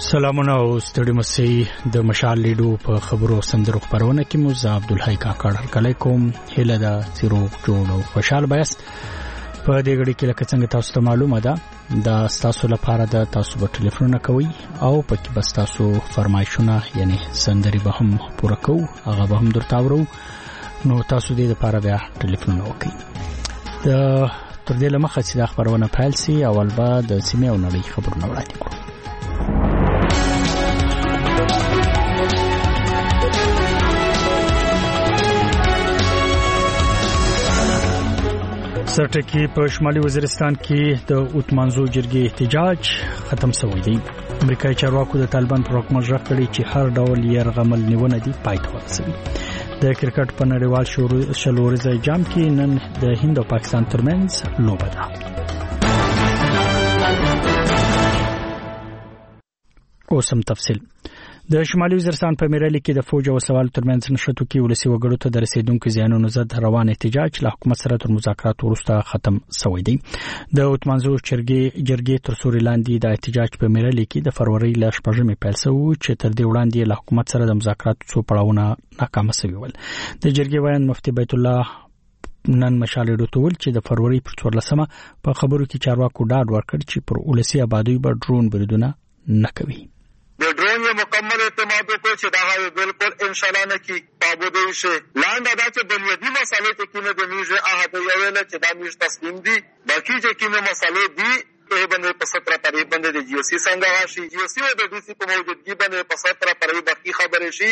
سلامونه او ستړي مسي د مشال لیدو په خبرو سندرو خبرونه کې مو زه عبدالحی کاکړ کلیکم هله دا سیرو جوړو خوشحال بیاست په دې غړي کې لکه څنګه تاسو ته معلومه ده دا تاسو لپاره د تاسو په ټلیفون کوي او پکې بس تاسو فرمایشونه یعنی سندري به هم پوره کوو هغه به هم درته اورو نو تاسو دې لپاره بیا ټلیفون وکړئ تر دې لمخه چې دا خبرونه پیل سي اول به د سیمه او نړۍ خبرونه وړاندې کړو سرټکی په شمالي وزیرستان کې د اوتمانزو جرګې احتجاج ختم شوی دی. امریکایي چارواکو د طالبان پر حکومت ژغ کړی چې هر ډول يرغمل نیونه دي پای ته ورسوي. د کرکټ په نړیوال شلوريزه جام کې نن د هند او پاکستان ترمنځ لوبه ده. اوسم تفصیل د شمالي وزیرستان په میرالي کې د فوج او سوال ترمنځ نشټو کې ولسی وګړو ته د رسیدونکو زیانونو ضد روان احتجاج له حکومت سره تر مذاکرات وروسته ختم شوی دی. د اوتمانزو جرګې تر سوري لاندې د احتجاج په میرالي کې د فروری ل 8 پیل شو چې تر دې وړاندې له حکومت سره د مذاکرات څو پړاوونه ناکام شوي ول. د جرګې وایي مفتي بیت الله نن مشال ډوتول چې د فروری پر 14مه په خبرو کې چارواکو ډاډ ورکړ چې پر ولسی آبادی به ډرون بریدونه نه کوي. د ډرون یو مکمل اعتماد وکړو چې دا غوښتل بالکل ان شاء الله نه کی پابودي شي لاندې دا چې بنیادی مسالې ته کې نه د میژه احد یو نه چې دا میژ تسلیم دي باقي چې کومه مسالې دي په باندې په 17 تاریخ باندې د جی او سی څنګه راشي جی او سی او د ډي سی په موجودګي باندې په 17 تاریخ باقي خبرې شي.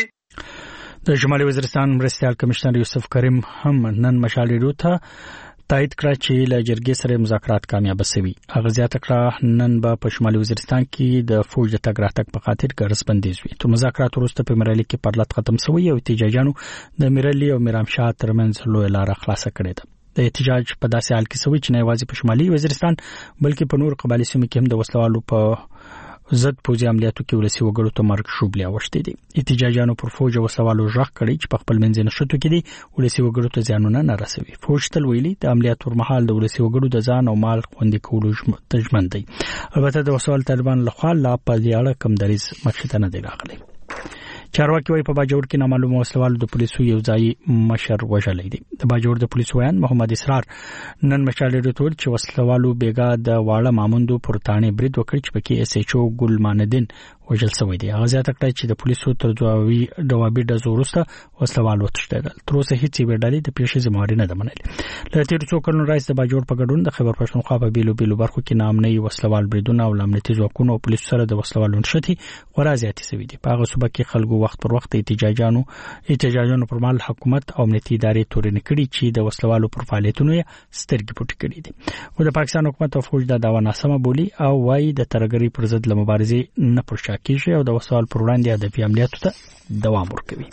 د شمالي وزیرستان مرستيال کمشنر یوسف کریم هم نن مشال ډیرو ته تایید کړ چې له جرګې سره مذاکرات کامیاب شوي. هغه زیاته کړه نن به په شمالي وزیرستان کې د فوج د تګ راتګ په خاطر ګرځ بندیز وي. تر مذاکرات وروسته په میرالي کې پرلط ختم شوی او احتجاجانو د میرالي او میرامشاه ترمنځ لوی لار خلاصه کړې ده. د احتجاج په داسې حال کې شوی چې نه یوازې په شمالي وزیرستان بلکې په نور قبایلی سیمو کې هم د وسلوالو په ضد پوځي عملیاتو کې ولسی وګړو ته مرګ شوبلي اوشته دي. احتجاجانو پر فوج او سوالو ژغ کړی چې په خپل منځ نشټو کې دي ولسی وګړو ته ځانونه نه رسوي. فوج تل ویلي د عملیاتو پر مهال د ولسی وګړو د ځان او مال خوندي کولو تضمین دی. البته د وسوال طالبان لخوا لا په دې اړه کم دریز مخته نه دی راغلی. چارواکي وايي په باجوړ کې نامعلومه وسلوالو د پولیسو یو ځای مشر وژلې دي. د باجوړ د پولیسو ویان محمد اسرار نن مشال ډوټول چې وسلوالو بیګا د واړه ماموندو پر تانه برید وکړ چې پکې اس ایچ او ګل ماندین وژل شوی دی. هغه زیاته کړی چې د پولیسو تر جوابي د زورسته وسلوال وتښتیدل. تر اوسه هیڅ ویډالي د پیښې ذمہواری نه ده منلې. له تیر څو کلونو راځي د باجوړ په ګډون د خیبر پښتونخوا په بیلو برخو کې نامنۍ وسلوال بریدونه او امنیتي ځواکونو او پولیسو سره د وسلوالو نشټي خورا زیاتې شوي دي. په هغه صوبه کې خلکو وخت پر وخت احتجاجونو پر مهال حکومت او امنیتي ادارې تورن کړي چې د وسلوالو پر فعالیتونو سترګې پټې کړې دي. خو د پاکستان حکومت او فوج دا داوا ناسمه بولي او وايي د ترګری پر ضد مبارزې نه پرشا کیږي او د وسوال پر وړاندې هدفي عملیاتو ته دوام ورکوي.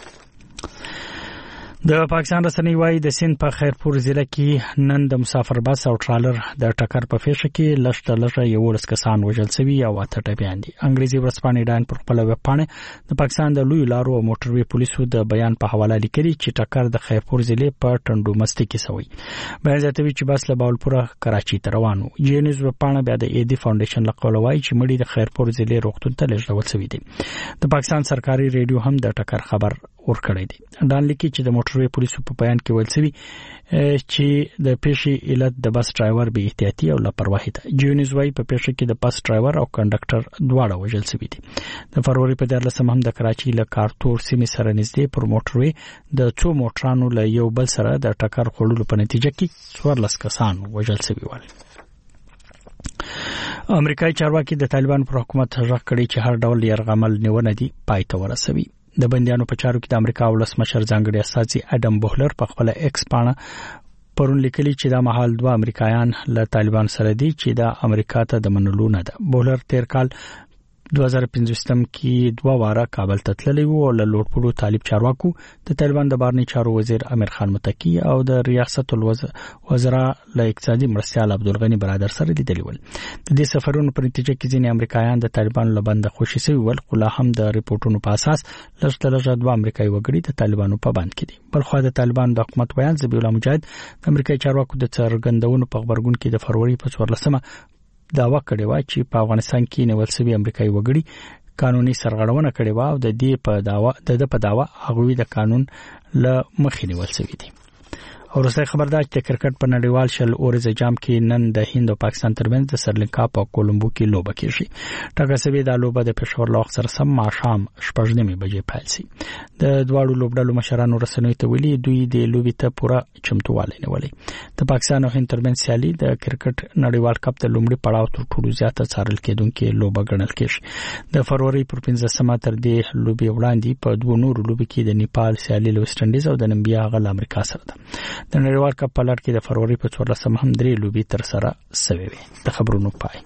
د پاکستان رسنۍ وايي د سند په خیرپور ضلع کې نن د مسافر بس او ټرالر د ټکر په پیښه کې لږ یو کسان وژل شوي او 8 ټپيان دي. انګریزي ورځپاڼې ډاین پر خپل ویبپاڼه د پاکستان د لوی لارو او موټروي پولیسو د بیان په حواله لیکلي چې ټکر د خیرپور ضلع په ټنډو مستی کې شوی. بیان زیاتوي چې بس له باولپور کراچي ته روانو. جینز ویبپاڼه بیا د ایدي فاونډیشن له قوله وايي چې مړي د خیرپور ضلع روغتون ته لېږدول شوي دي. د پاکستان سرکاري ریډیو هم د ټکر خبر ورکړی دی. ډان لیکي چې د موټروي پولیسو په بیان کې ویل شوی چې د پیښې علت د بس ډرایور به احتیاطي او لاپرواهي ده. جیونز وايي په پیښه کې د بس ډرایور او کنډکټر دواړه وژل شوي دي. د فروری په 14 هم د کراچي له کارتور سیمې سره نږدې پر موټروي د څو موټرانو له یو بل سره د ټکر خورلو په نتیجه کې 14 کسان وژل شوي ول. امریکایي چارواکي د طالبان پر حکومت ژغ کړی چې هر ډول يرغمل نیونه دي پای ته ورسوي. د بنديانو په چارو کې د امریکا ولسمشر ځانګړي استازي اډم بوهلر په خپل ایکس باندې پرون لیکلي چې دا مهال 2 امریکایان له طالبان سره دي چې د امریکا ته د منلو نه ده. بوهلر تیر کال 2015 کې 2 واره کابل ته تللی وو او له لوړپوړو طالب چارواکو د طالبان د بهرنی چارو وزیر امیر خان متکی او د ریاست الوزرا له اقتصادي مرستيال عبدالغنی برادر سره لیدلی ول. د دې سفرونو په نتیجه کې ځینې امریکایان د طالبانو له بند خوشي شوي ول. خو لا هم د ریپورتونو په اساس لږ 2 امریکایي وګړي د طالبانو په بند کې دي. بلخو د طالبانو د حکومت ویان ذبیح الله مجاهد د امریکایي چارواکو د څرګندونو په خبرګون کې د فروری په 14مه داوا کړې و چې په افغانستان کې نیول شوی امریکایي وګړي قانوني سرغړونه کړې و او د دې په داوا هغوی د قانون له مخې نیول شوی دي. ورسته خبردار چې کرکټ په نړیوال شل اورز جام کې نن د هند او پاکستان ترمنځ د سرلنکا په کولمبو کې لوبه کیږي. ټاکل شوی د لوبه د پېښور له وخت سره سم ماښام 6:30 بجې پیل شي. د دواړو لوبډلو مشرانو رسنیو ته ویلي دوی د لوبې ته پوره چمتووالی نیولې. د پاکستان او هند ترمنځ سیالي د کرکټ نړیوال کپ د لومړي پړاو تر ټولو زیاته څارل کېدونکې لوبه ګڼل کېږي. د فروری پر 15 تر دې لوبې وړاندې په دوه نورو لوبو کې د نیپال سیالي له ویسټ انډیز او د نمبیا غل امریکا سره ده. د نړیوال کپ په لړ کې د فروری په 14 هم درې لوبې تر سره شوې وي. د خبرونو پای.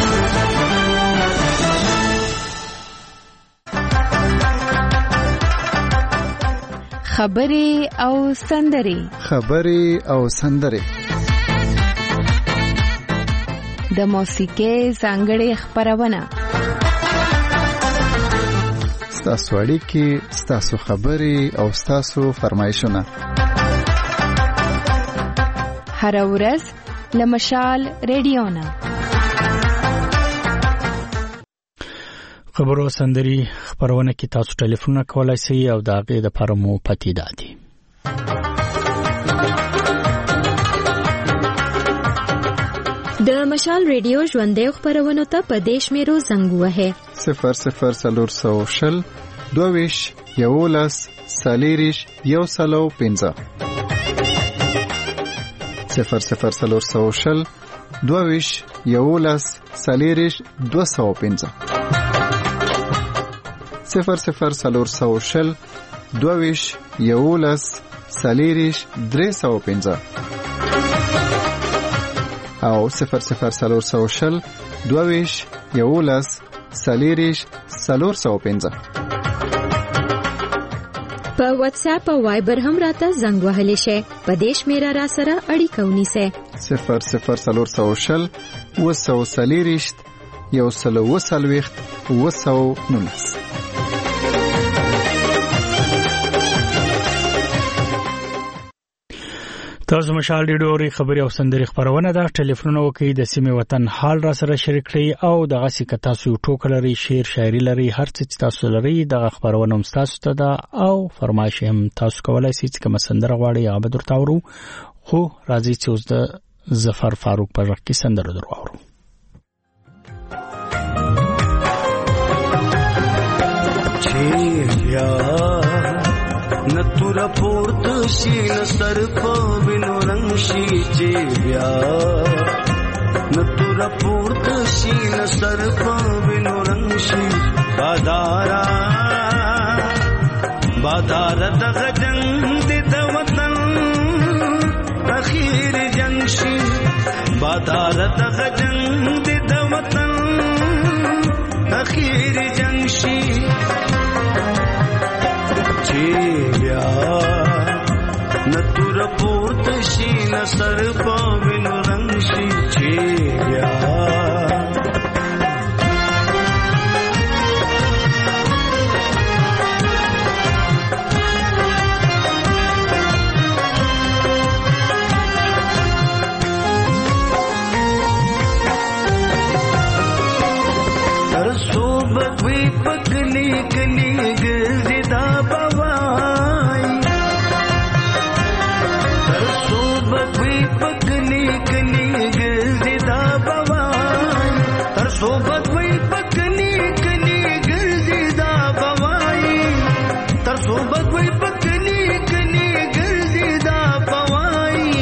خبرې او سندرې د موسیقۍ ځانګړې خبرونه ستاسو اړیکې، ستاسو خبرې او ستاسو فرمایشونه هر ورځ لمشال ریډیو نه خبرو سندري خبرونه کې تاسو ټلیفون کولای شئ او دا غي د پرمو پتی دادي. د مشال ریډیو ژوندې خبرونه ته په دیش میرو زنګ وه 00 22 یولس سالیریش یو سلو 15 00 22 یولس سالیریش 215 00 22 یولس سالیریش 315 او 00 22 یولس سالیریش 415 په واتس اپ او وایبر هم راته زنګ وهلی شي. په دیش میرا را سره اړیکه ونیسه 00 وسو سالیریشت یو سلو وسلويخت وسو نونس. تاسو مشال ډیډوري خبري او سندري خبرونه ده. ټلیفون وکي د سیمه وطن حال را سره شریک کړئ او دغه سکه تاسو ټوکلري شعر شاعري لري هر څه تاسو لري دغه خبرونه هم تاسو ته ده او فرمایش هم تاسو کولای شئ چې کوم سندره غواړي هغه به درته ورو. خو راځي چې اوس د ظفر فاروق په ځکه سندره درو. نتورا پورت شي نسر په وینو رنگ شي چې بیا نتورا پورت شي نسر په وینو رنگ شي بادار دغه جنگ د وطن اخیر جنگ شي بادار دغه جنگ د وطن اخیر جنگ شي چیریا نتور پورت شي نسر پاوین رنگ شي چیریا ترسو بگوی پکلی کلی گزیدہ بوائی ترسو بگوی پکلی کلی گزیدہ بوائی ترسو بگوی پکلی کلی گزیدہ بوائی ترسو بگوی پکلی کلی گزیدہ بوائی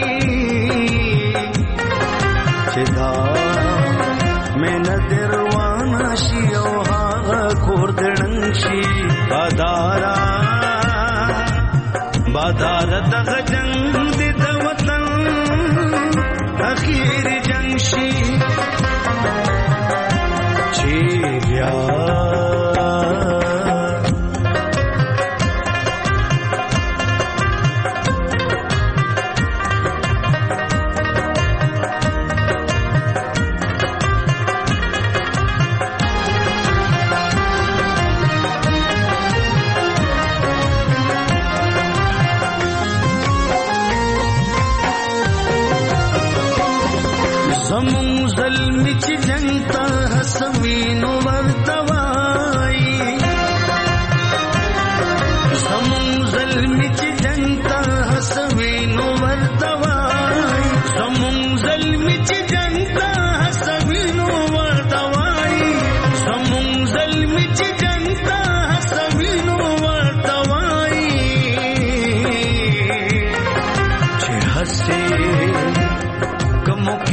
چدا میں ندر شي او هغه کور دړن شي بادار دغه جنگ د وطن اخیر جنگ شي چیریا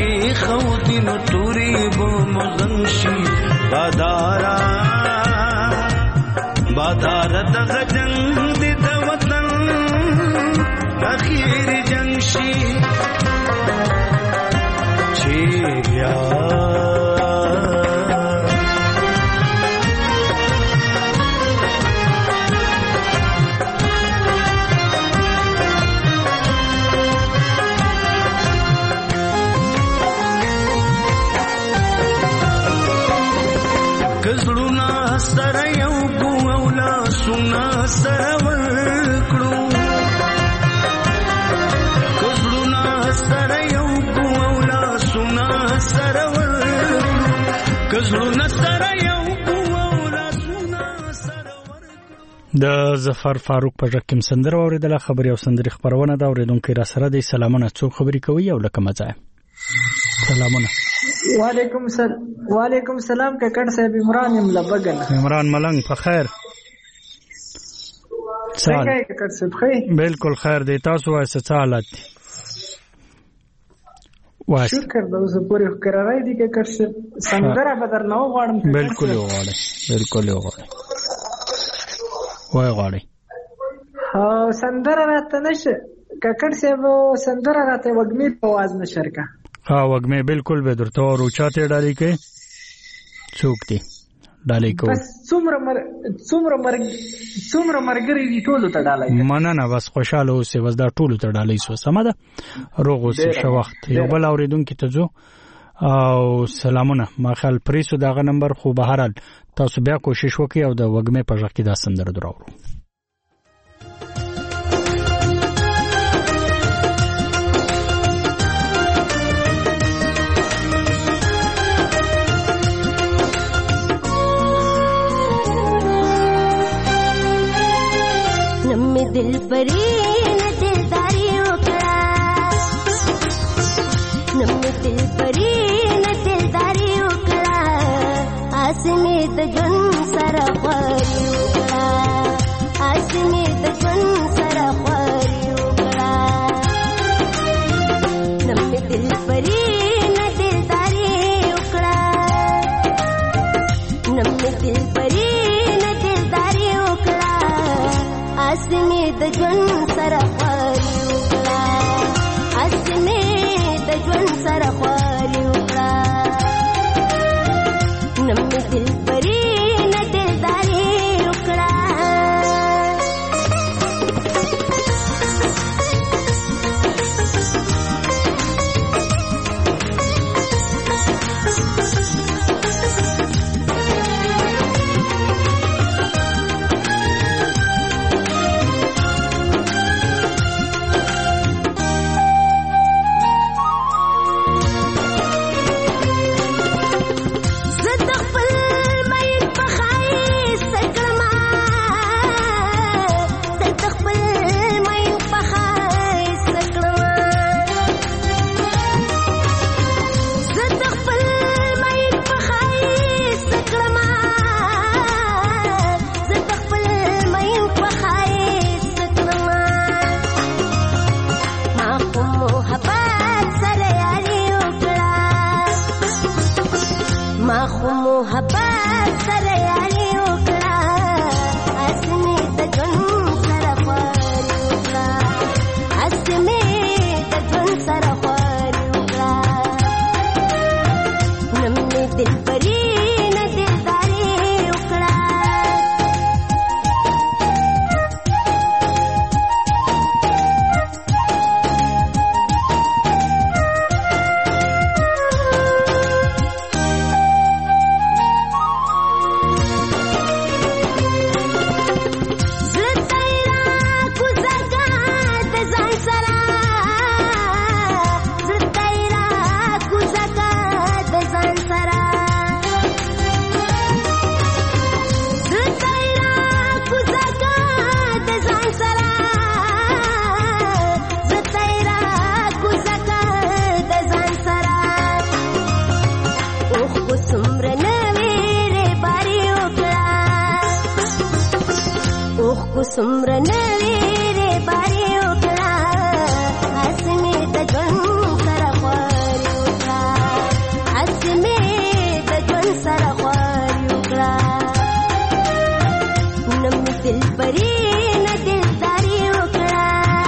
کې خوتی نو توري بو مغنشي بادار دغه جنگ دې د وطن اخیر جنگ شي چې بیا کزړونا سره یو ګولا سنا سره ورکړو کزړونا سره یو ګولا سنا سره ورکړو کزړونا سره یو ګولا سنا سره ورکړو د ظفر فاروق په ځکه سندره اوریدله خبري او سندري خبرونه دا اوریدونکو را سره د سلامونه څو خبري کوي او لکه مزه سلامونه وعلیکم سلام ککړ صاحب عمران ملبګن عمران ملنګ په خیر څنګه ککړ صاحب خیر بالکل خیر دی تاسو وایسه څه حالت دي وایسه شکر د اوسه پوره قرارای دي ککړ صاحب سندره بدر نو غواړم بالکل وغواړي وای غواړي ها سندره راته نشه ککړ صاحب سندره راته وګمې په आवाज نشرکا ها وګمې بالکل به درته او چاته ډالې کې څوک دي ډالې کو بس څومره مرګري دي ټول ته ډالې مننه بس خوشاله اوسې بس دا ټول ته ډالې سو سمده روغ اوسې شو وخت یو بل اوریدونکو ته جو او سلامونه ما خل پریسو دغه نمبر خو به هرال تاسو بیا کوشش وکړئ او د وګمې په ځکه دا سندره دراوړو दिल परी न दिलदारी उकड़ा नम दिल परी न दिलदारी उकड़ा आसने त जन सरफरी उकड़ा आसने त जन सरफरी उकड़ा नम दिल परी न दिलदारी उकड़ा नम दिल परी न दिलदारी उकड़ा आसने د ژوند سره خواري وکړه اسمه د ژوند سره خواري وکړه نم دل پرې نه دلداري وکړه خبرې نه دلداري وکړه.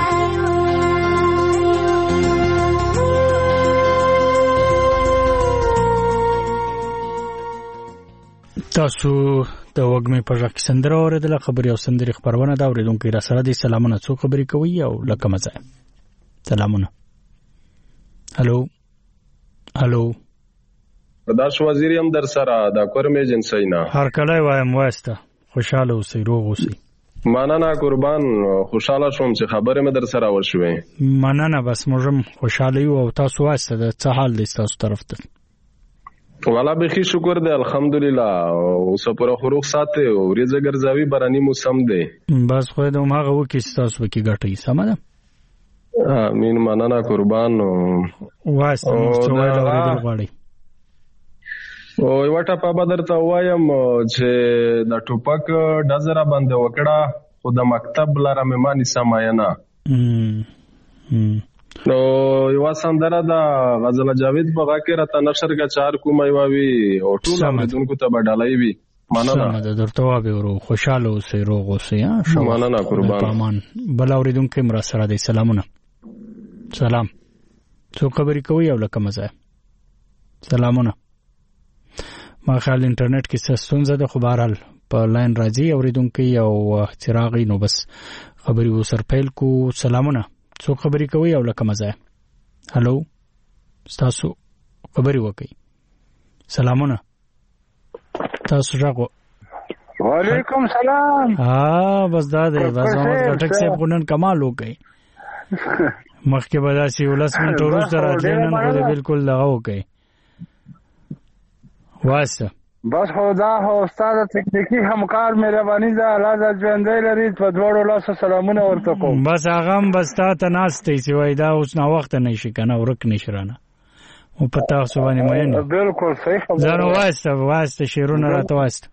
تاسو د وګمې په ځکه سندره اوریدله خبري او سندري خبرونه دا اوریدونکو را سره دي. سلامونه، څو خبري کوي او لکه مزه. سلامونه. هلو داش وزیری هم در سره دا کورم ایجنسی نه هر کله وایم واسطه خوشاله اوسئ، روغ اوسئ. مننه قربان، خوشاله شوم چې خبرې مې در سره وشوې. مننه، بس موږ خوشاله یو او تاسو واسطه د څه حال دی تاسو طرف ته؟ والا بخي شکر دی الحمدلله. اوس پر خروخ ساته او ریزه ګرځاوي باراني موسم دی. بس خو د هغه وکی تاسو کې ګټي سم ده. امين، مننه قربان. واسطه څه وایي دا غواړي او یو ټاپه بدرته وایم چې د ټوپک ډزره باندې وکړه خو د مکتب لاره مې مانی سماینا. نو یو سندره د غزل جاوید بغا کې راته نشر کا 4 کومه وی او ټول اوریدونکو ته بدلای وی. مننه درته وابه ورو خوشاله اوسئ، روغ اوسئ. مننه قربان. امان بل اوریدونکو مرا سره دی. سلامونه. سلام، څو خبرې کوي او لکه مزه. سلامونه. ما خیال انټرنیټ کې څه ستونزه ده، خو بهرحال په لاین راځي اوریدونکو او چراغي نو بس خبرې وسر پیل کو. سلامونه، څو خبرې کوي او لکه مزه. هلو تاسو خبرې وکړئ. سلامونه. تاسو راغو. وعلیکم سلام. بس دا دی، بس محمد غټک صاحب غونن کمال وکړي. مخکې به داسې 10 منټ وروسته راتلی، نن خو دې بالکل دغه وکړي واسطه. بس خدا هو استاد تکنیکی همکار مهرباني ده، الله دې ژوندۍ لري. په دوړو لاسو سلامونه ورته کوم. بس هغه هم بس تا ته ناستې چې وای دا اوس نا وخت نه شي کنه ورک نشي رانه او په تاسو باندې مې نه. بالکل صحیح خبره. زه واسطه شیرونه راته واسطه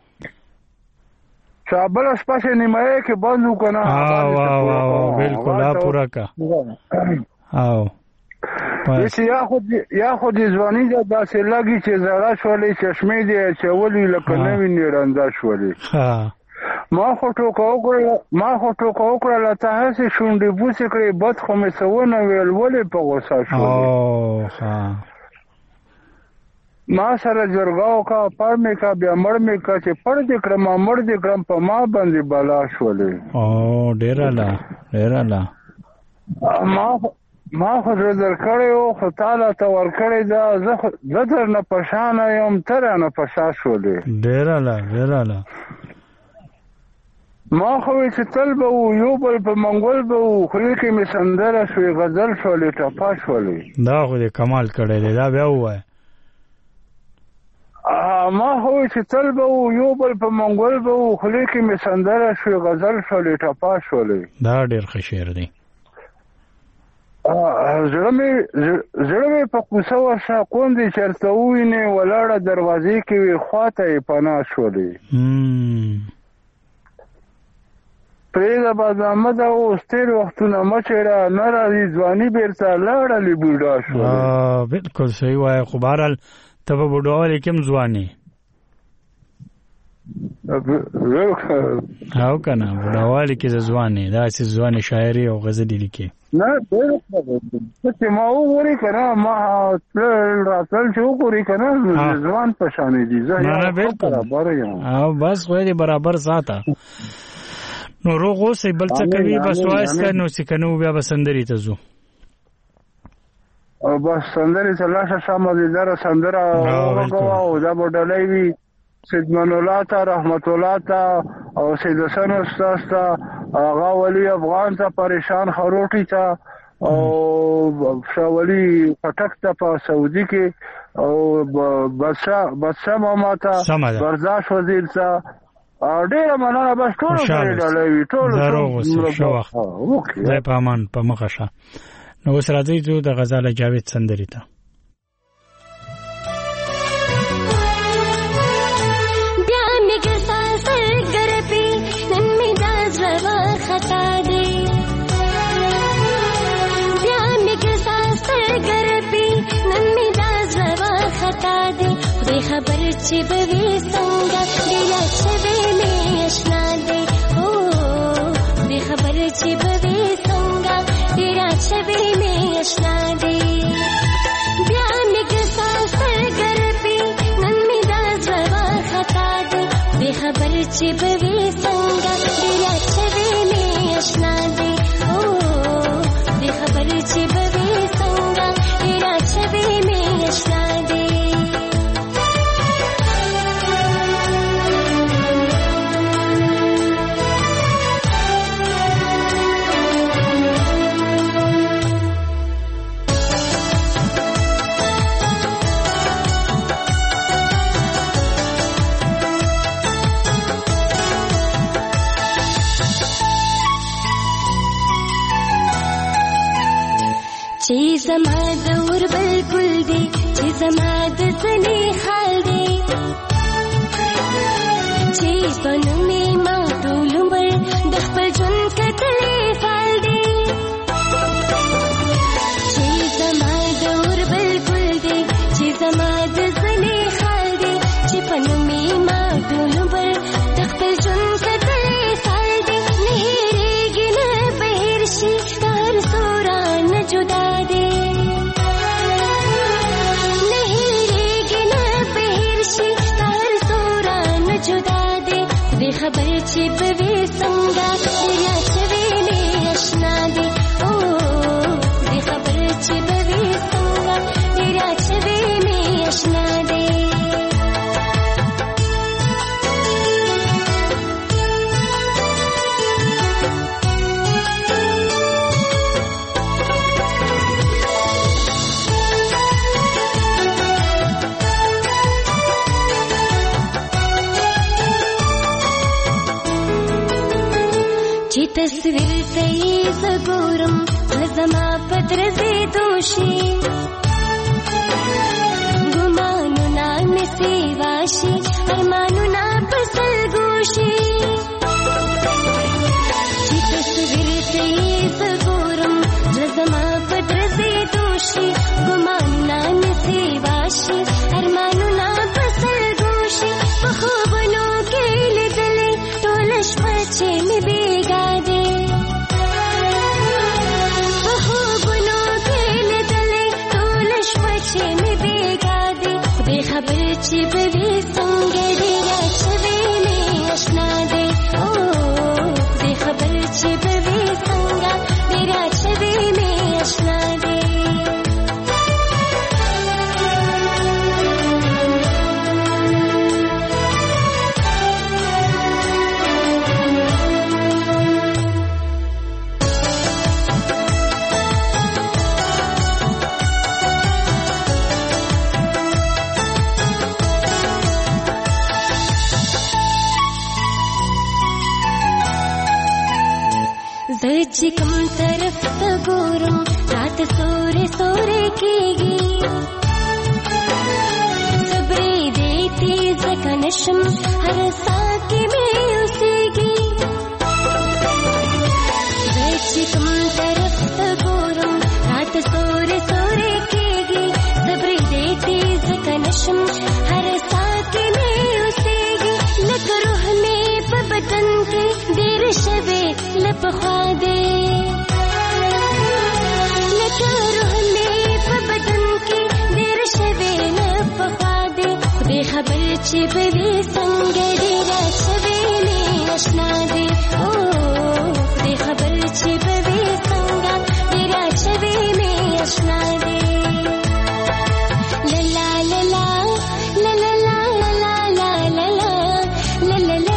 شابل شپه نیمه کې بند وکنه. واه بالکل ها پورا کا. او یا خود ځواني داسې لګي چې زړه شولې چشمې دي چې ولې لکه نوې نیرنده شولې. ما خو ټوکه وکړه لته هسې شونډې بوسې کړې بد خو مې څه ونه ویل ولې په غوسه شولې. ما سره جرګاو کا پړ مې کا بیا مړ مې کا چې پړ دې کړم مړ دې کړم په ما باندې بلا شولې. ډېر لا ما خو در کړی او خو تعالی ته ور کړی دا زه در نه پشانه یم تر نه پشا شولې. ډېر لا ما خو چې تل به یو بل په منګول به خو کې می سندره شوې غزل شولې ټپا شولې. دا خو دې کمال کړی دی، دا بیا وای. ما خو چې تل به یو بل په منګول به خو کې می سندره شوې غزل شولې ټپا شولې. دا ډېر ښه شعر دی. زړه مې په کوڅه ورشه کونډې چېرته ووینې ولاړه دروازې کې وي خواته یې پناه شولې. پرېږده بادامه ده اوس تېر وختونه مه چېړه نه راځي ځواني بېرته لاړلې بوډا شولې. بالکل صحیح وایه، خو بهرحال ته په بوډاوالي کې هم ځوانې او که نه بوډاوالي کې د ځوانې داسې ځوانې شاعري او غزلې لیکې. نه چې ما وګورې که نه ما راتلل چې وګورې که نه ځوان په شانې دي. زه برابر یم او بس خو دې برابر ساته. نو روغ اوسئ، بل څه کوي بس واسطه نو چې که نه بیا به سندرې ته ځو. بس سندرې ته لاشه شامه دیداره سندره وغږوه او دا به ډلۍ وي سید من الله ته، رحمت الله ته او سید حسن استاد ته، آغا ولی افغان ته، پریشان خروټی ته او شاه ولی پټک ته په سعودي کې او بادشاه ماما ته، برداشت وزیر ته. ډېره مننه. بس ټولو پرې ډلۍ وي ټولو. ځای په امان په مخه شه. نو اوس راځئ ځو د غزال جاوید سندرې ته. خبر چې به وي څنګه ډېر څه به مې اشنا دی. خبر چې به وي څنګه ډېره چوي مې اشنا دی دې خبر چې به وي څنګه ډېره چوي مې اشنا دی چې زما د اور بلبل دی چې زما د زنې حال دی چې بنو مې ما ټول عمر د خپل ژوند کتلې فال دی چې زما د اور بلبل دی چې زما د زنې حال دی چې بنو مې ما ټول عمر د خپل ژوند کتلې فال دی نه هېرېږي نه بهر شي هر سوران جدا خبر چې به وي څنګه ډېره چوي مې اشنا دی دې خبر چې به وي څنګه ډېره چوي مې اشنا دی چې تصویر ته یې زه ګورم زما په درځېدو شي ګمانونه مې سیوا شي ارمانونه په سلګو شي چې تصویر ته یې زه ګورم زما په درځېدو شي ګمانونه مې سیوا شي ارمانونه په سلګو شي په خوبونو کې لیدلې ټوله شپه چې مې بېګا دی په خوبونو کې لیدلې ټوله شپه چې مې بېګا دی خدای خبر چې به وي څنګه ډېره چوي مې اشنا دی خدای خبر چې به وي څنګه ډېره چوي مې اشنا دی زه چې کوم طرف ته ګورم راته سورې سورې کېږي صبرې دې تیز که نشم هر ساه کې مې اوسېږي زه چې کوم طرف ته ګورم راته سورې سورې کېږي صبرې دې تیز که نشم هر ساه کې مې اوسېږي لکه روح مې په بدن کې ډېر شوې له پخوا دی لکه روح مې په بدن کې ډېر شوې له پخوا دی خدای خبر چې به وي څنګه ډېره چوي مې اشنا دی خدای خبر چې به وي څنګه ډېره چوي مې اشنا دی لا لا لا لا لا لا لا لا لا لا لا لا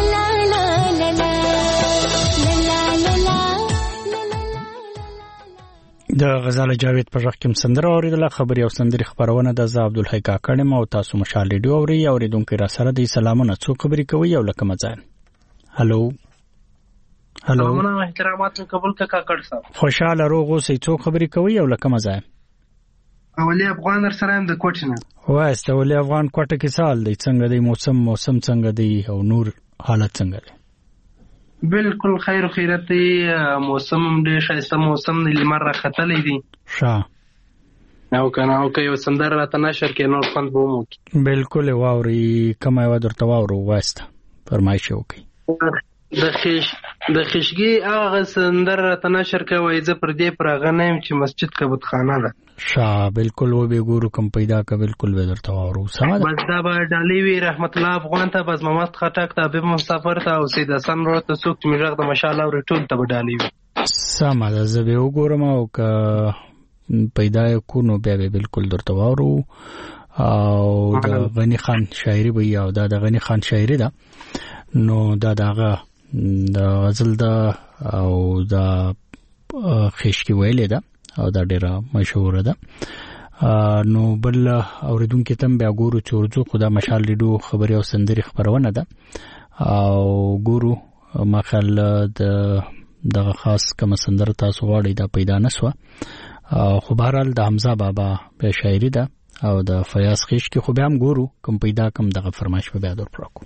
د غزال جاوید پر رخ کې سندره اوریدله خبري او سندري خبرونه د ز عبدالحی کاکړم او تاسو مشال ریډیو اوریدونکو را سره د سلامونه څو خبري کوي او لکه مزان هالو سلامونه احترامات قبول کاکړ صاحب خوشاله روغ اوسې څو خبري کوي او لکه مزان اولی افغان در سره د کوټنه واسته اولی افغان کوټه کې سال دی څنګه دی موسم څنګه دی او نور حالت څنګه دی بالکل خیر خیرت دی موسم ډېر ښایسته موسم دی لمر راختلی دی ښه او کنه او که یو سندره راته نشر کې نور خوند به وموکي بالکل واوري کومه یوه درته واورو واسته فرمایش یې وکړئ د خشګي هغه سندره تنشر کوي زه پر دې پر غنیم چې مسجد کبوت خانه ده شاه بالکل و به ګورو کم پیدا کا بالکل به درته وارو سمه بس دا به ډالۍ وی رحمت الله افغان ته بس محمد خټک ته به مسافر ته او سید حسن ورته څوک چې میغه د ماشاءالله ورټول ته به ډالۍ وی سمه ده زه به وګورم او که پیدا کو نو بیا به بالکل درته وارو او د غنی خان شاعری به یو دا د غنی خان شاعری ده نو دا دغه د غزل ده او د خشکی ویلې ده او دا ډیره مشهور ده نو بل اوریدونکو تم بیا ګورو چورځو خدا مشال لیدو خبري او سندري خبرونه ده او ګورو مخال د خاص کوم سندر تاسو غواړئ دا پیدا نسوه خو بهرال د حمزه بابا په شاعری ده او د فیاض خشکی خو بیا هم ګورو کوم پیدا کوم دغه فرمایش په بیا در پراکو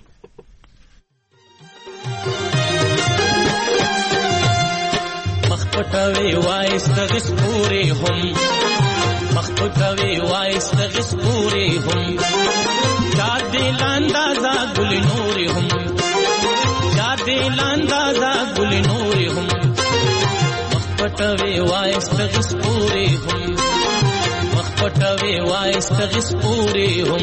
مخپټوي وایستغس پوری هم مخپټوي وایستغس پوری هم چا دې لاندازا ګل نور هم چا دې لاندازا ګل نور هم مخپټوي وایستغس پوری هم مخپټوي وایستغس پوری هم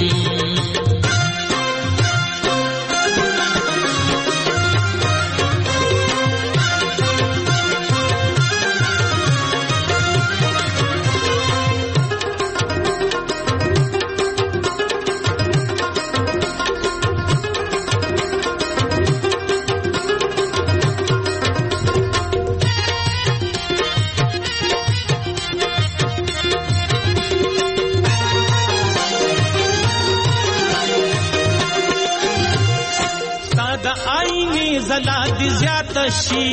زلاد زیات شي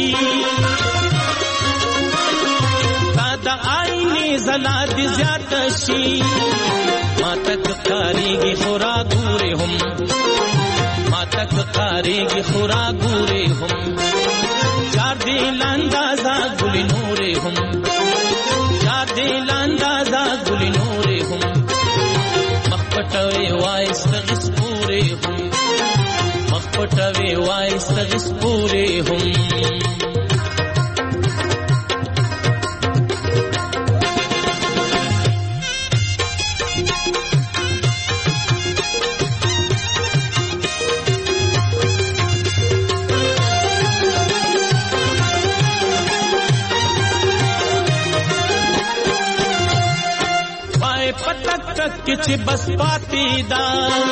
دا عیني زلاد زیات شي ما تک کاریږي خورا ګوري هم ما تک کاریږي خورا ګوري هم چار دې لاندازا ګل نور هم چار دې لاندازا ګل نور هم مخپټوي وایستغس پوره هم مخپټوي وایستغس پوره هم وای پټک کې چې بس پاتې دا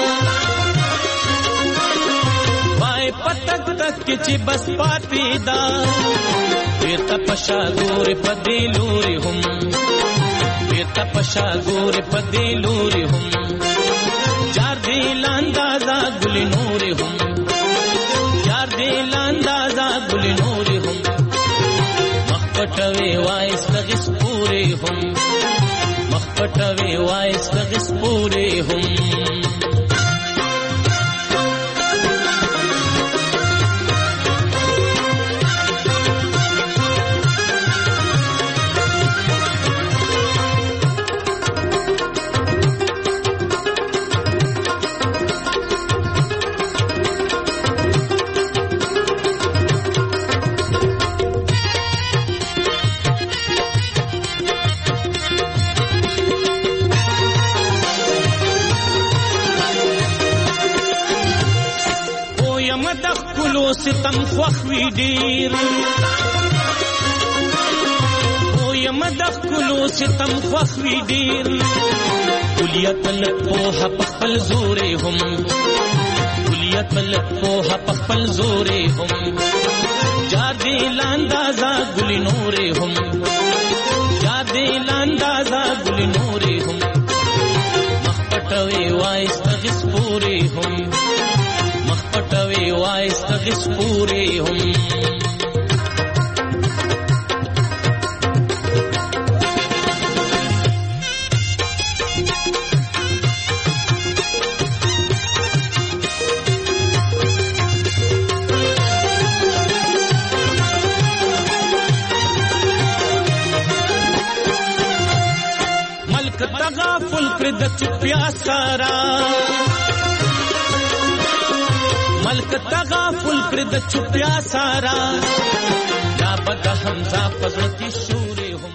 پتک تک چې بس پاتې دا بیت پشا ګور پدې لوري هم بیت پشا ګور پدې لوري هم چار دې لاندازا ګل نور هم چار دې لاندازا ګل نور هم مخپټوي وایستغس پوره هم مخپټوي وایستغس پوره هم ستم خوخوی ډیر او یم د کلو ستم خوخوی ډیر کلیت په خپل زورې هم کلیت په خپل زورې هم جادي لاندازا ګل نورې هم جادي لاندازا ګل نورې هم مخپټوي وایستغس پوره هم مخپټوي وایستغس پوره هم ملک تغافل کړ د چپیا سارا ملک تغافل کړ د چوپیا سارا یا بد حمزه پزړه شوري هم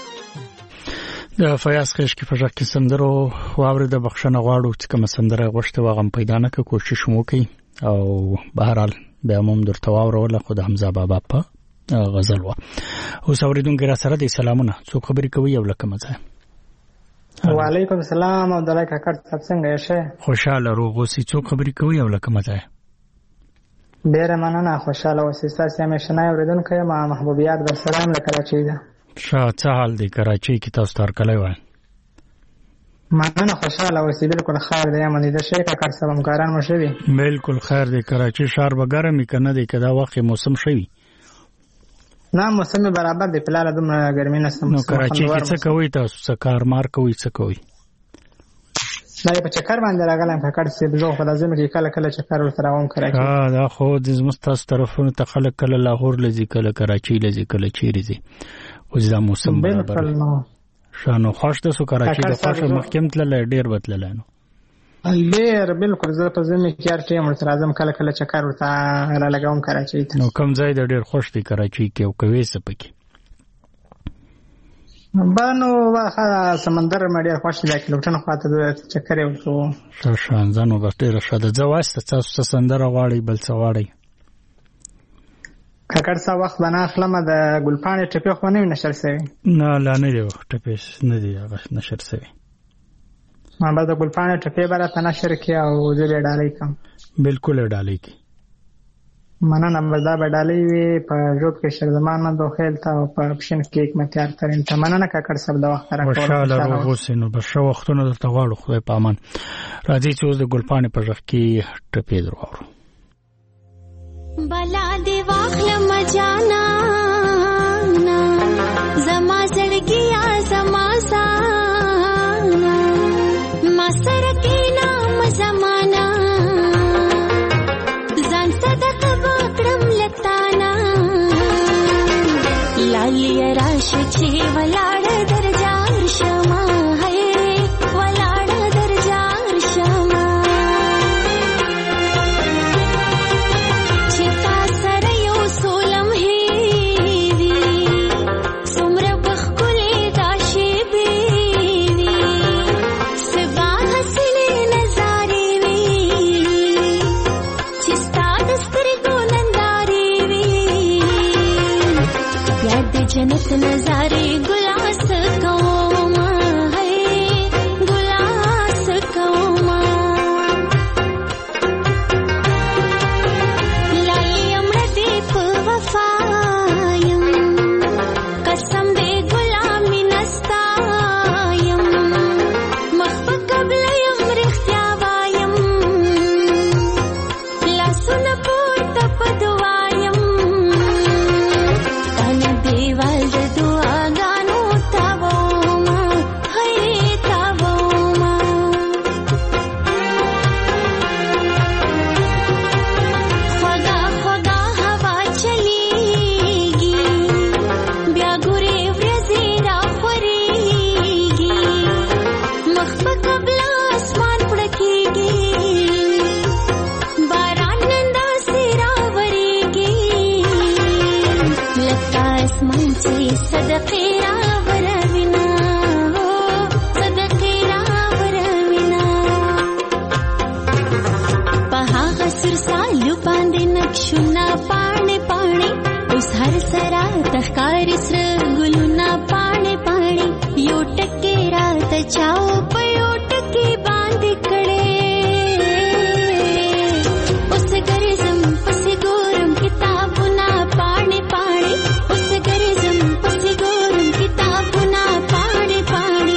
د فیاض خیش کې فجر کې سندرو واوري د بخښنه غواړو چې کوم سندره غوښته واغم پیدا نه کوي کوشش مو کوي او بهرحال به هم درته واورول خو د حمزه بابا په غزل وا او اوریدونکو را سره د سلامونه څو خبرې کوي یو لکه مزه وعلیکم السلام او دلای کاکړ تاسو څنګه یې خوشاله روغوسی څو خبرې کوي یو لکه مزه ډیره مننه خوشاله اوسئ تاسو همیشه نه اوریدونکو ما محبوبیات در سلام له کراچۍ ده څه حال دی کراچۍ کې تاسو تر کله وای مننه خوشاله اوسئ بالکل خیر دی امنی ده شي کاکړ سلام کاران مو شوي بالکل خیر دی کراچۍ ښار به ګرمي کنه دی کدا وخت موسم شوي نه موسم برابر دی پلاله دومره ګرمي نه سم نو کراچۍ کې څه کوي تاسو څه کار مار کوي څه کوي دا په چکر باندې راغلم کاکړ سي بزو په لازم کې کله کله چکر ورته راوم کراچۍ دا خو د مستاس طرفونو ته خلک کله لاهور لذي کله کراچۍ لذي کله چیرې زی او دا موسم برابر شانو خوش د سو کراچۍ د خوش محکم تل ډیر بدلل نو ډیر بالکل زه په زمي کې هر ټیم ورته راځم کله کله چکر ورته را لګوم کراچۍ ته نو کوم ځای د ډیر خوش دی کراچۍ کې او کوي څه پکې بانو واخا سمندر مړی خوش دی کلوټن خواته د چکر یو شان ځانو بس ډیر شاده ځواسته تاسو سندر غواړي بل څه غواړي کاکړ څا وخت بنا خلمه د ګلپانې ټپې خو نه نشر سوي نه لا نه دی ټپې نه دی هغه نشر سوي ما بعد د ګلپانې ټپې بره ته نشر کې او زه به ډالۍ کوم بالکل ډالۍ کې مننه مزدا به ډالۍ وي په جوب کې شرزمان نه دوخیل تا او په پښین کې حکمتیار ترين ته مننه کاکړ صاحب د وخت راکړو خوشاله روغوسینو بشو وختونه درته غواړو خدای پامان راځي چې اوس د ګلپانې په ځخ کې ټپې درو بلا دی واخل مجانا زما زړګیا زما سانا ما سره کې نام زمانہ ځان صدقه وکړم لتانا لالی راش چې ولاړ درجار شما ہے ولاړ درجار شما जन्नत नजारे गुलास कौमा है गुलास कौमा लाई अमृते वफायम कसम दे गुलामी नस्तायम मखफ कबल यमरख्यावायम ला सुन पोत पदवायम देवाल दुआ गानो तावोमा है तावोमा खुदा खुदा हवा चलेगी ब्यागुरे व्रजीरा फरेगी मखफ कबला आसमान पड़केगी बारान नंदा सिरावरेगी लगता आसमान से सदके रावरविना सदके रावरविना पहा गसर सालु बांधे नक्शुना पाने पाने उस हर सरा तखकार इसर गुलुना पाने पाने यो टके रात चाओ पयो टके बांध कड़े उस गरजम पस गोरम किताबुना पाने पाने उस गरजम पस गोरम किताबुना पाने पाने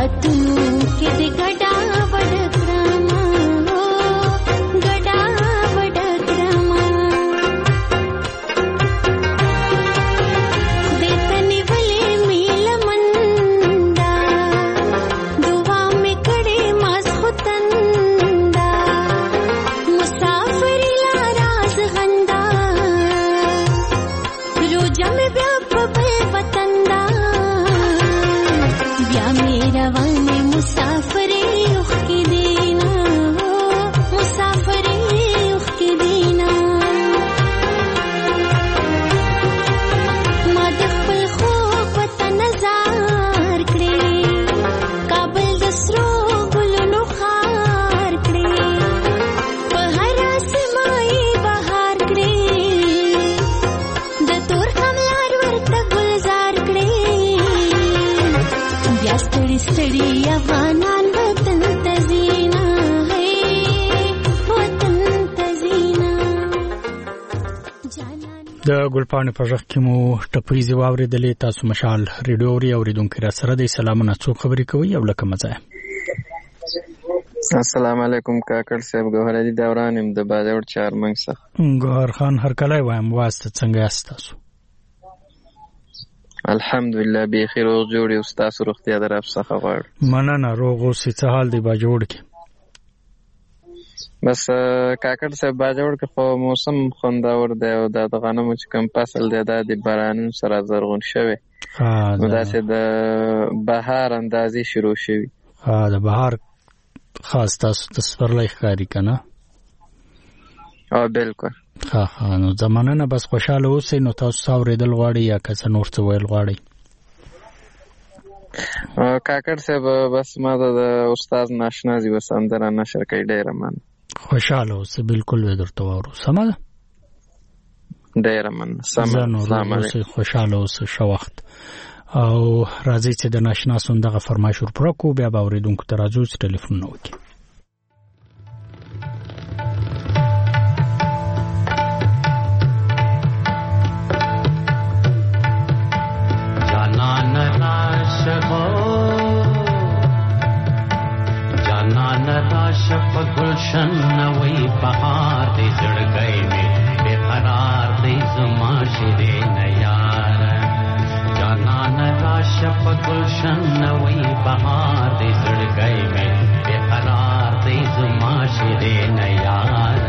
محبتونو کې دې ګډا وډ کرما ګډا وډ کرما دې تني ولې میل مندا دعا مې کړې ماس ختندا مسافر لا راز غندا روجا مې بیا په وطن دا بیا مې روانه مسافرې اوخ کې دینا مسافرې اوخ کې دینا ما د خپل خوب وطن نظر کړې کابل د سرو ګلونو خار کړې په هر اسماعي بهار کړې د تور خملار ورته گلزار کړې بیا ستړي ستړي افغانان وطن ته زینا ہے وطن ته زینا د ګلپاڼې په ژغ کې مو ټپریزې واورېدلې. تاسو مشال ریډیو اوري اوریدونکو را سره د سلامونه څو خبرې کوي او لکه مزه. السلام علیکم کاکړ صاحب ګوهر علي دوران يم د باجوړ چارمنګ څخه. ګوهر خان هر کله وایم واسطه څنګه یاست تاسو؟ الحمدلله بخیر او جوړ یو تاسو روغتیا درف څخه غواړم. مننه روغ اوسې. څه حال دی باجوړ کې؟ بس کاکړ صاحب باجوړ کې خو موسم خوندور دی او د غنمو چې کوم فصل دی دا د بارانونو سره زرغون شوی نو داسې د بهار اندازې شروع شوی. د بهار خاص تاسو تصویر ښکاري که نه؟ بالکل. نو زمانه بس خوشحاله اوسئ. نو تاسو څه اورېدل غواړئ یا که څه نور څه ویل غواړئ؟ کاکړ صاحب بس ما د استاد ناشنازي و سندره نشر کوي ډېره مننه. خوشحاله اوسئ. بالکل به درته واورو. سمه ده؟ ډېره مننه. سلام علیکم. خوشحاله اوسئ. ښه وخت. او راځئ چې د ناشنا سون دغه فرمایش ور پوره کړو بیا به اورېدونکو ته راځو چې ټلیفونونه وکړي. جانان راشه په ګلشن نوې بهار دې زړګی مې بے قرار دې زما شیرین یار. جانان راشه په ګلشن نوې بهار دې زړګی مې بے قرار دې زما شیرین یار.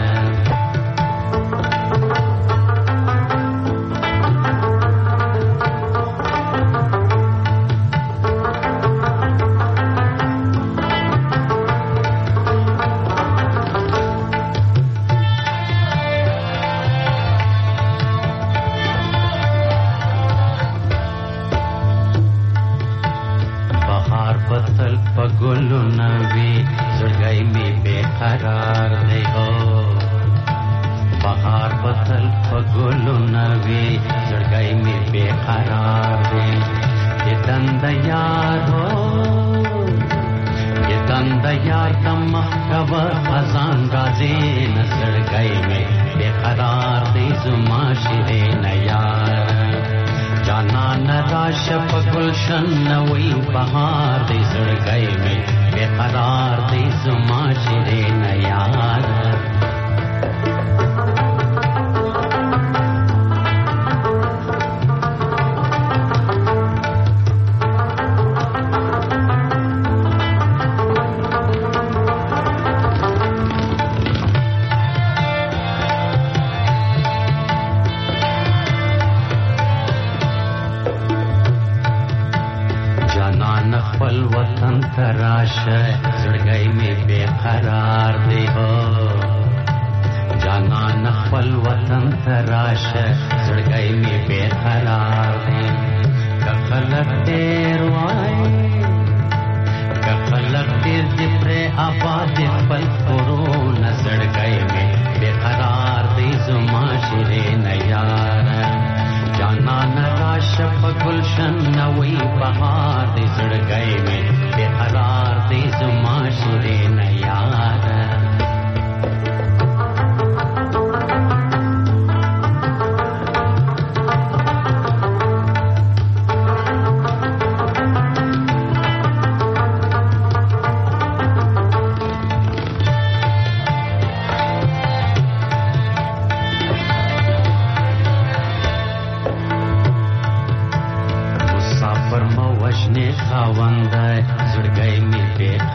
گلو نوی زړګی می بے قرار دی هو بهار بدل په گلو نوی زړګی می بے قرار دی. یہ دند یار هو یہ دند یار تم خبر خزان غازی زړګی می بے قرار دی زما شیرین یار. جانان راشه په ګلشن نوې بهار دې زړګی مې بے قرار دې زما شیرین یار. راشه زړګی مې بے قرار دی هو جانان خپل وطن ته راشه زړګی مې بے قرار دی. که خلک ډېر وایي که خلک ډېر دې پرې آباد خپل کورونه زړګی مې بے قرار دی زما شیرین یار. جانان راشه په ګلشن نوې بهار دې زړګی مې بے قرار دې زما شیرین یار.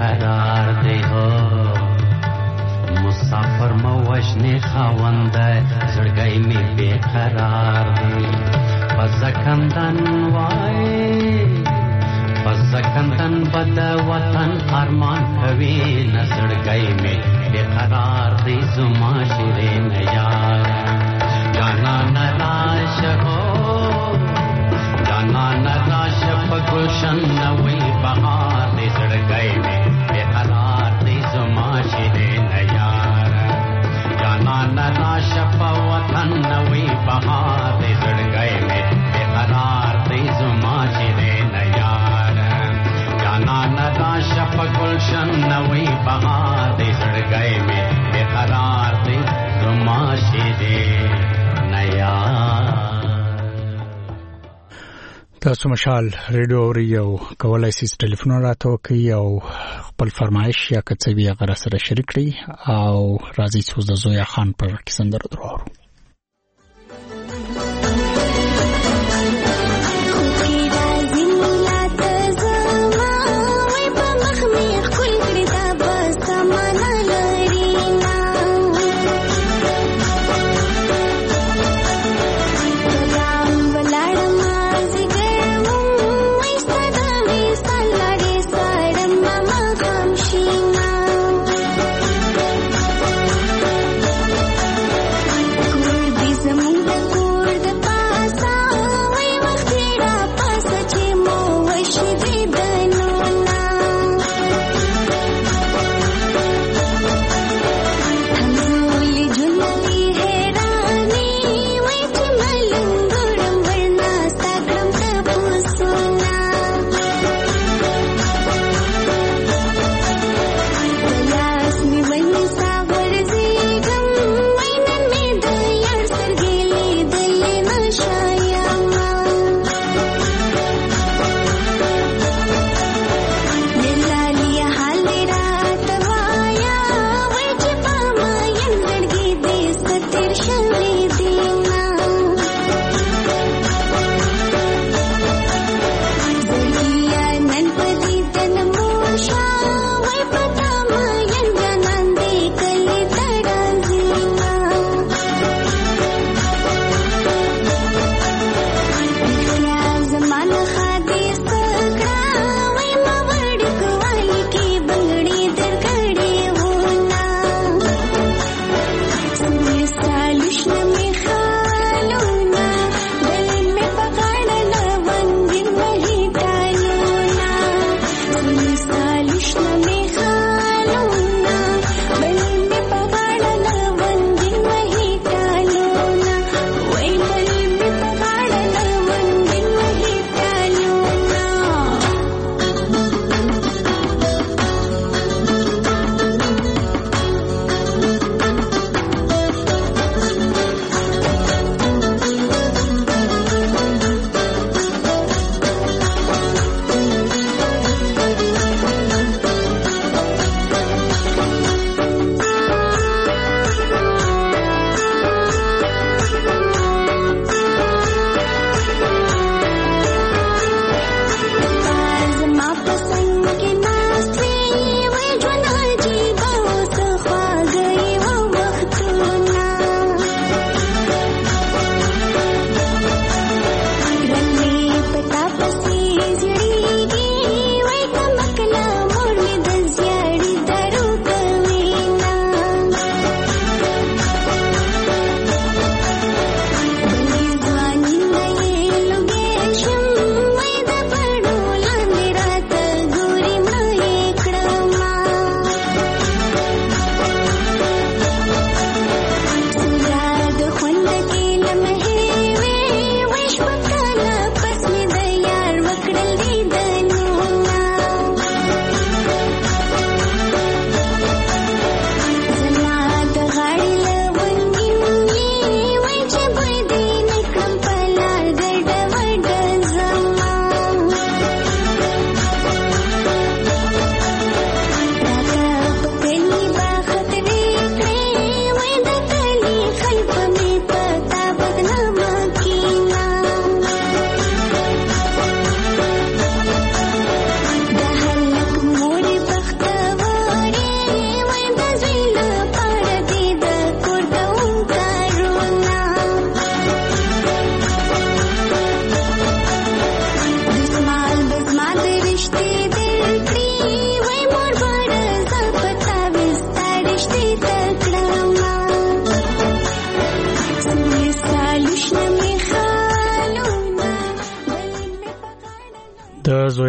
قرار دی هو مسافر مو وجنی خاوند زړګی می بے قرار دی پزکندن وای پزکندن بد وطن ارمان کوي نزړګی می بے قرار دی زما شیرین یار جانا نراش هو جانا نراش پګوشن نوې بهار دی زړګی می بے قرار دی زما شیرین یار جانا نراش په وطن نوې بهار دی زړګی می بے قرار دی زما شیرین یار جانا نراش پګوشن نوې بهار دی زړګی می بے قرار دی زما شیرین یار. تاسو مشال ریډیو اوري او کولای شئ ټلیفون راته وکړئ او خپل فرمایش یا کڅوي غره سره شریک کړئ او راځي چې د زویا خان پر کیسندر درو Cool.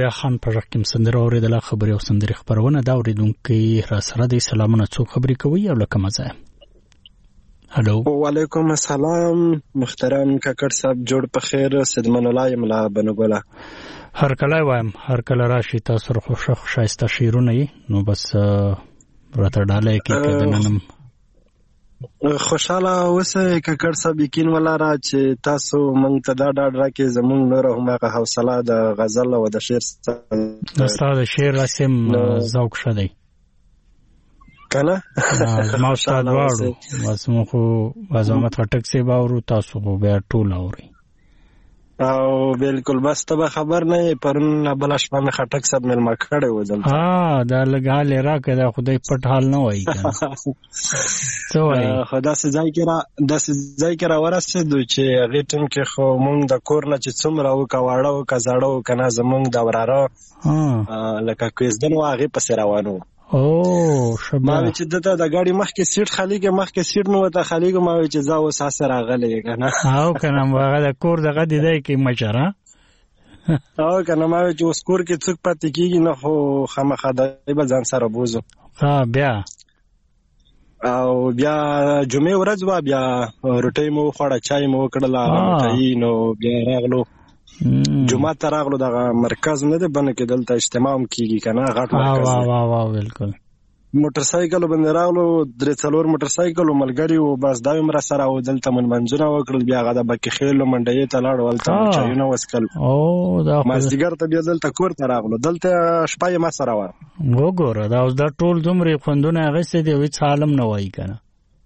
زلفیا خان پر رقم سندره اوریدله خبري او سندري خبرونه دا اوریدونکو را سره د سلامونه څوک خبري کوي او لکه مزه. هلو وعلیکم السلام محترم کاکړ صاحب جوړ په خیر سیدمن الله یملا بنګولا هر کله وایم هر کله راشي تاسو خوشخ شایسته شیرونه نو بس راته ډاله کې کدننم خوشاله اوسه کاکړ صاحب یقین ولاره چې تاسو مونږ ته دا ډاډ راکې زمونږ نور همغه حوصله د غزل او د شعر استاد شعر رسم ذوق شدی کنه ما استاد وارو بس مو خو عظمت خټک سی باورو تاسو خو بیا ټول اوري او بالکل بس ته خبر نه پرون بل شپه مې خټک صاحب مل ما کړه و دلته دا لګاله راکې دا خدای پټ حال نه وای کنه څه وای خدا سي ځای کې را ورسېدو چې هغه ټیم کې خو مونږ د کور نه چې څومره وکواړو کزاړو کنه زمونږ د وراره لکه کویزدن واغه پس روانو او شبا ما چې دته د غاړي مخکې سیټ خالی کې مخکې سیټ نو ته خالی کو ما چې زا و ساسه راغلی کنه او کنه هغه د کور دغه دی کې مچره او کنه ما چې اوس کور کې څوک پاتې کیږي نه خو خامخا دای به ځان سره بوزو بیا او بیا جمعه ورځ وا بیا روټي مو خوړه چای مو کړل نو بیا راغلو جمعه ته راغلو دغه مرکز نه ده بنه کې دلته اجتماع هم کیږي کنه غټ مرکز واه بالکل موټر سایکل باندې راغلو 3-4 موټر سایکل ملګری او بس دا عمر سره او دلته منځونه وکړل بیا غدا بکې خېلو منډې ته لاړ ولته چایونه وسکل او دا مازیګر ته بیا دلته کور ته راغلو دلته شپه ما سره و وګوره دا اوس دا ټول دومره خوندونه غسه دی وې عالم نه وای کنه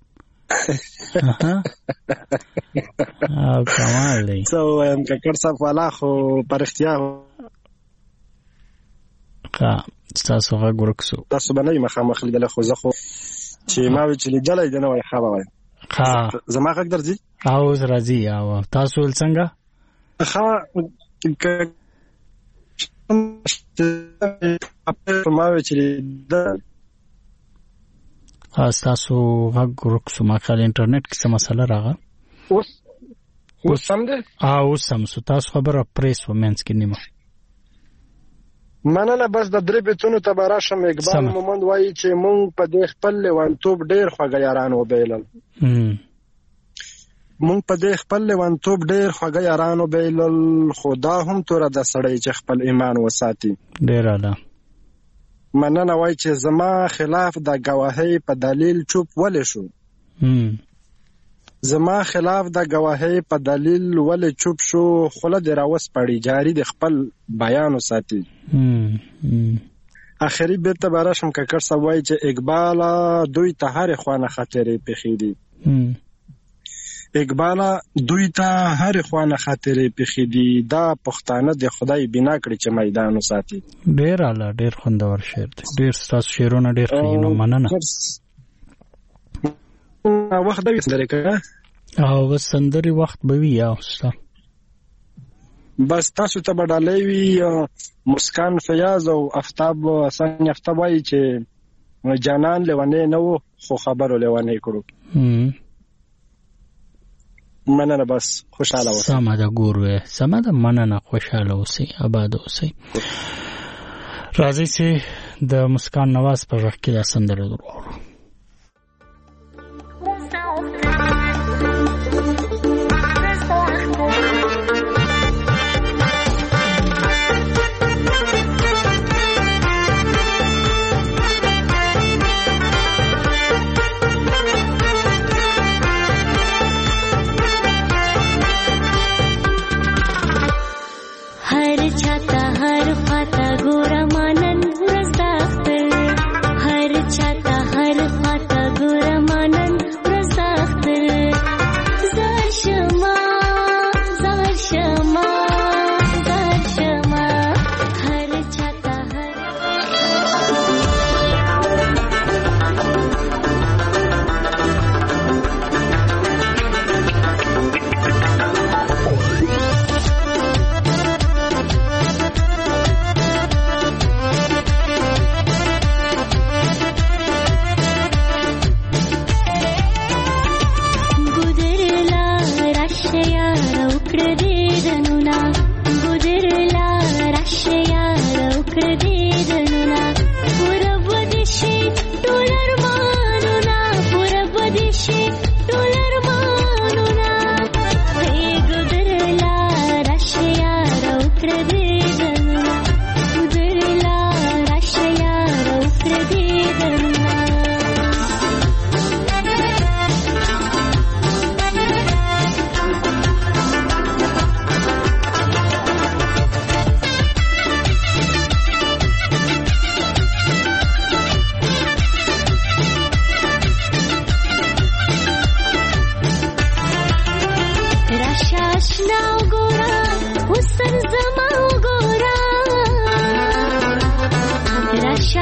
او کمال دی سو ام کاکړ صاحب والا خو پر اختیار تاسو غږ ورکسو تاسو باندې مخامخ لیدل خو زه خو چې ما چې لیدل دی نو ښه وای زما غږ درځي او راځي او تاسو څنګه ما چې لیدل تاسو غږ ورکسو ما خل انټرنیټ کې څه مسله راغله اوس سم ده اوس سم سو تاسو خبره پریس ومنس کې نیمه مننه بس د درې بیتونو ته براشم اقبال مومند وایي چې مونږ په دې خپل لیوانتوب ډېر خوږه یاران وبیلل مونږ په دې خپل لیوانتوب ډېر خوږه یاران وبیلل خو دا هم توره د سړی چې خپل ایمان وساتي ډېر اعلی مننه وایي چې زما خلاف د گواهی په دلیل چوپ ولې شو زما خلاف د گواهی په دلیل ولې چوپ شو خوله دې راوس پړی جاری د خپل بیان وساتي اخري بیرته براشم کاکړ صاحب وایي چې اقبال دوی ته هر خوانه خاطرې پخې دي اقبال دوی ته هر خوانه خاطرې پخې دي دا پښتانه د خدای بنا کړی چې میدان وساتي ډیر اعلی ډیر خوندور شعر دی ډیر تاسو شعرونه ډیر خینو مننه وخت دی سندره او بس سندري وخت به وي یا استاد بس تاسو ته بدلې وی مسکان فیاض او افتاب حسن افتاب وایي چې جانان لونه نو خو خبرو لونه کړو مننه بس خوشاله اوسئ سمه ده ګوروه سمه ده مننه خوشاله اوسئ آباد اوسئ راځي چې د مسکان نواز پر وخت کې سندره ورو हर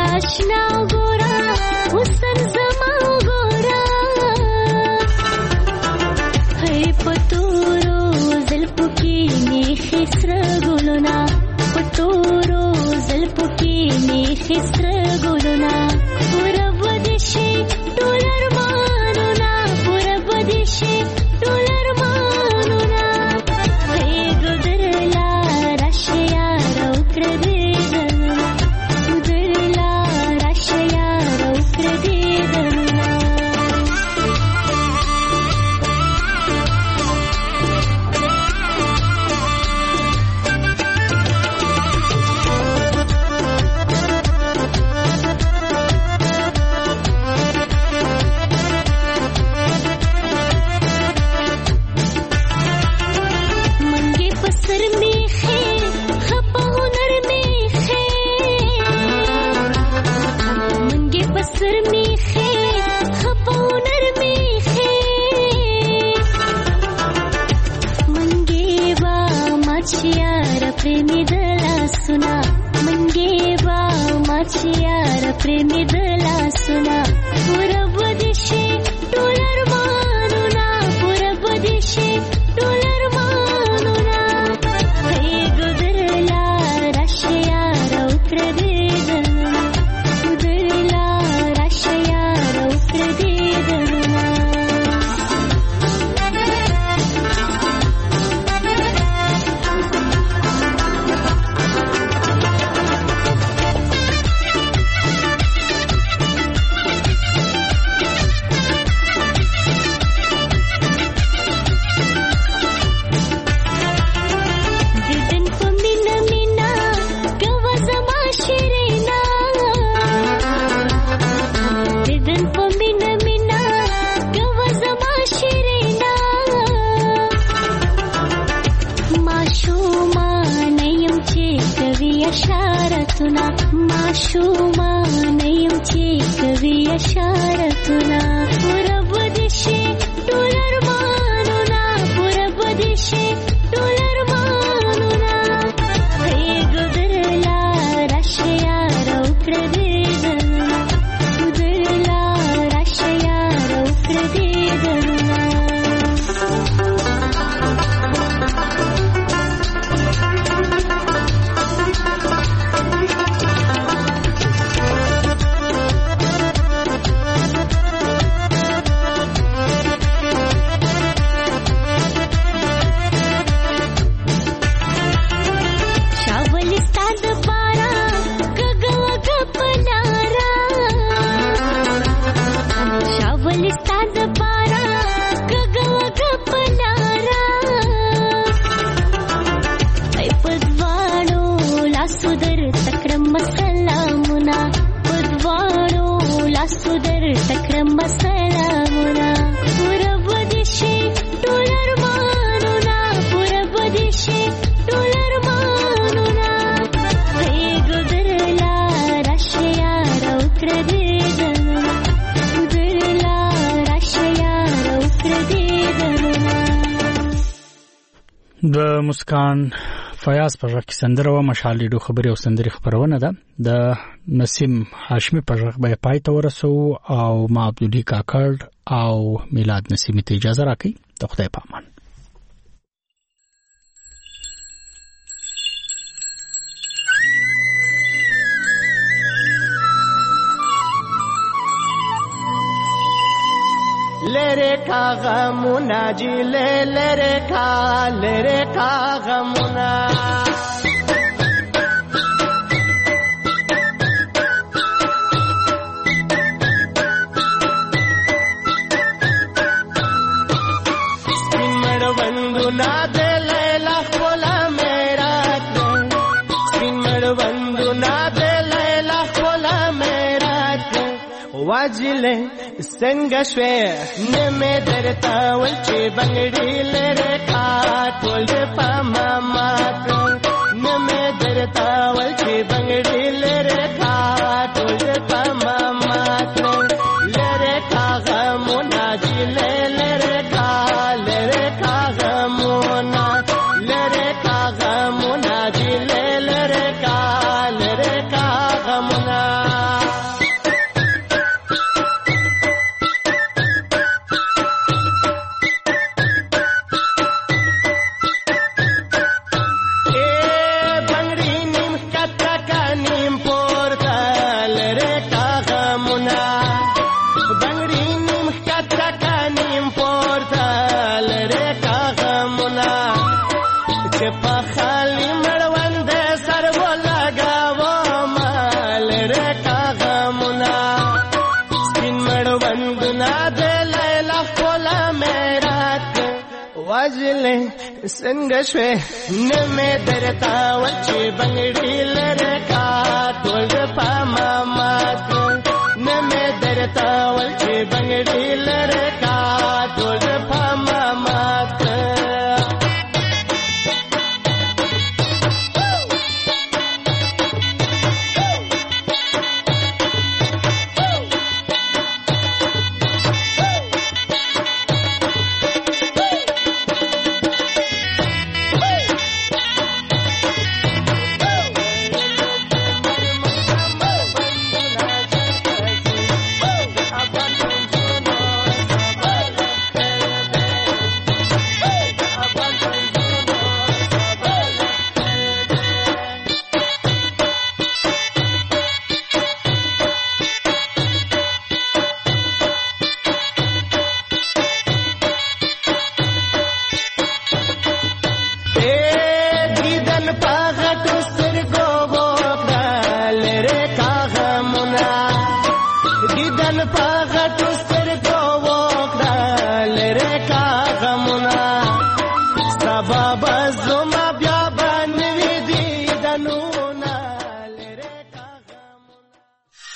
آشنا ګورا حسن زما ګورا هي پتورو زلفو کې میخي سره ګلونه پتورو زلفو کې میخي سره ګلونه پورا بدشي ټول ارمانونه پورا بدشي ټول ارمانونه هي ګدرلا راشیا رو کړ دې ګدرلا راشیا رو کړ دې प्रेमी दला सुना मंगे बा माचियार प्रेमी दला सुना पूरब दिशे टोलर मानुना पूरब दिशे टोलर मानुना हे गुदरला राशियार उतर दे दना गुदरला राशियार उतर दे दना माशूमा नयम चे कवि अशारतुना पूरब दिशे टोलर मानुना पूरब दिशे टोलर मानुना हे गुदरला राशिया रौक्र दे दना गुदरला राशिया रौक्र दे दना د مسکان فیاض په ژغ کې سندره و مشال لیدو خبري او سندري خبرونه ده د نسیم هاشمي په ژغ به پای ته ورسو او ما عبدالله کاکړ او میلاد نسیمي ته اجازه راکړي د خدای په امان. لره کا غمونا جی لره کا غمونا سپین مړوندو نا د لیلا خپل میرا سپین مړوندو نا د لیلا خپل میرا واجله څنګه شوې نمې درته ول چې بنګړي لره کا ټول په ماما نمې درته ول چې بنګړي لره کا ټول په ماما لره کا غمونا جی لره کا غمونا لره کا غمونا جی لره کا غمونا اجلې څنګه شوې نه مې درتا وچې بنګړي لره کا ټول پاما مات نه مې درتا وچې بنګړي لره کا ټول پاما مات دیدن پاغت